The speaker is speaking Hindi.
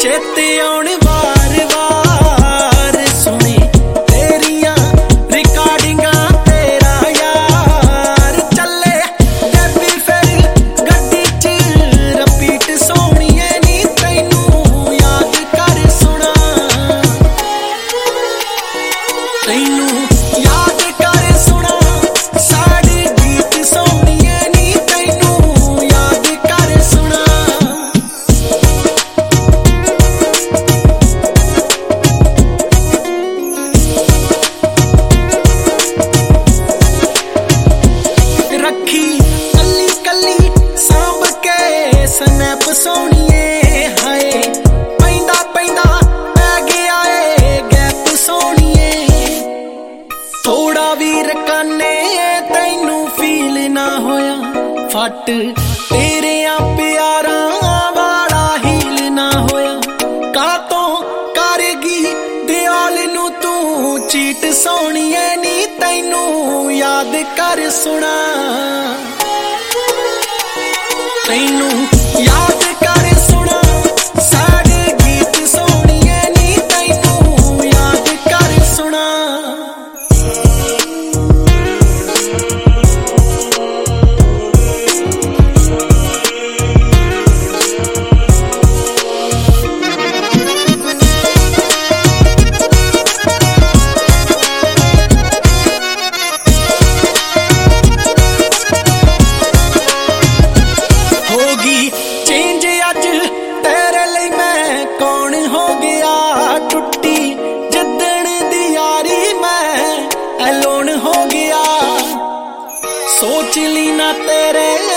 चेते आउण वार वार सुने तेरिया रिकॉर्डिंगा तेरा यार चले डेबी फिर गड्डी च रिपीट सोहणिए नी तैनू याद कर सुना तैनू याद कर सुना साडे गीत सोहणिए नी तैनू याद कर सुना रखी कली कली सांभ के स्नैप सोहणिए हाय पैंदा पैंदा पै गया ए गैप सोहणिए थोड़ा वीर काने तैनू फील ना होया फट तेरे प्यारा वाला हील ना होया कातों करगी दयाल नू तू चीट सोहणिए नी तैनू याद कर सुना तैनू याद कर सुना साडे गीत सोहणिए नी तैनू याद कर सुना चेंज अज तेरे लिए मैं कौन हो गया टुट्टी जिद्दण दी यारी मैं एलोन हो गया सोच ली ना तेरे